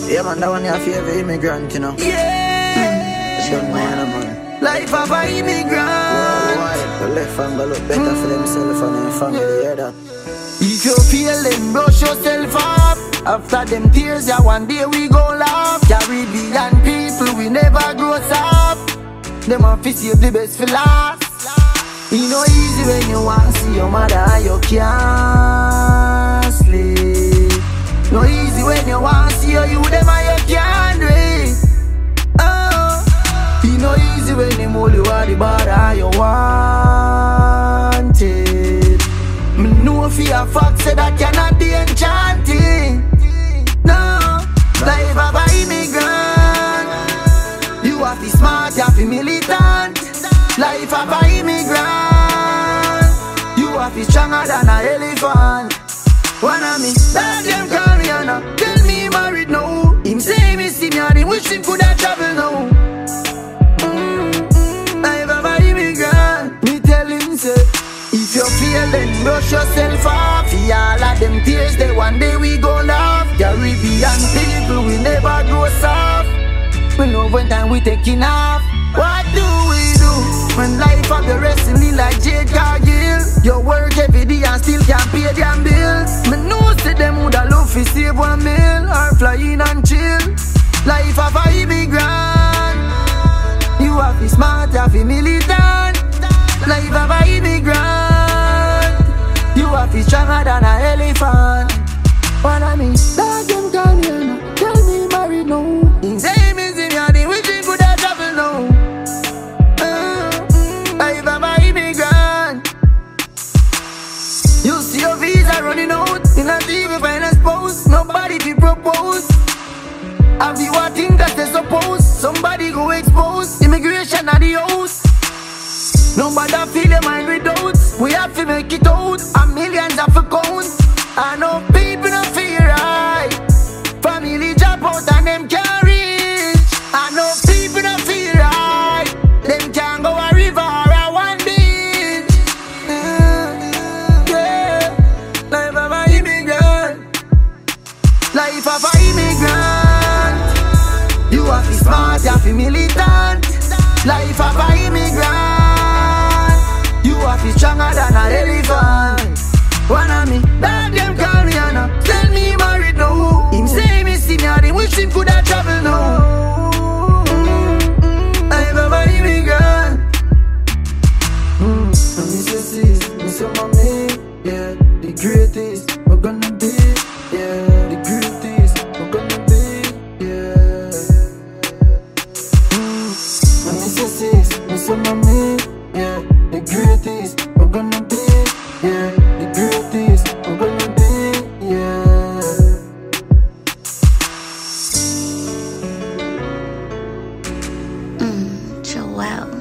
Yeah, man, that one your favorite immigrant, you know. Yeah. It's young man. Life of an immigrant. Worldwide, the left hand go look better for themselves and their family, you hear that? If you feel then brush yourself up. After them tears, yeah, one day we gon' laugh. Caribbean people, we never grow up. Them want to save the best for last. It no easy when you want to see your mother and you can't sleep. No easy when you want to see your you them and you can't dream. It no easy when them hold you at the bar and you want it. Me know for a fact say that cannot be enchanting. No, life of an immigrant. You have to smart, you have to militant. Life of an immigrant. You have to stronger than an elephant. One of me, that them call me Anna. Tell me he married now. Him say me see me and him wish him could have traveled now. Life of an immigrant. Me tell him say, if you feel then brush yourself off. For all of them tears, they one day we gon' laugh. Caribbean people, we never grow soft. We know when time we taking off. What do we do when life of the rest of me like Jade Cargill? You work every day and still can't pay them bills. Me know say them woulda love to save 1 meal or fly in and chill. Life of a immigrant. You have to smart, you have to militant. Life of a immigrant. You have to stronger than an elephant. What I mean, that them call me Anna. Tell me he married now. He say me see me and he wish he could have traveled now. Life of a immigrant. You see your visa running out. You not even find a spouse. Nobody to propose. Have you a thing that they suppose? Somebody go expose. Immigration at the house. Nobody feel your mind with doubts. We have to make it out. And millions have to count. I know people don't feel right. Family drop out and them can't reach. I know people don't feel right. Them can't go a river or a one beach. Yeah. Life of an immigrant. Life of an immigrant. You have to smart, you have to militant. Life of an immigrant. You have to stronger than an elephant. One of me, that them call me Anna. Tell me he married now. Him say me see me and him wish him could have traveled now. Life of an immigrant. And me say sis, me say mommy, yeah, the greatest we're gonna be, yeah, the greatest we're gonna be, yeah. And me say sis, me say mommy, yeah, the greatest we're gonna be, yeah, the greatest we're gonna be, yeah. Joel.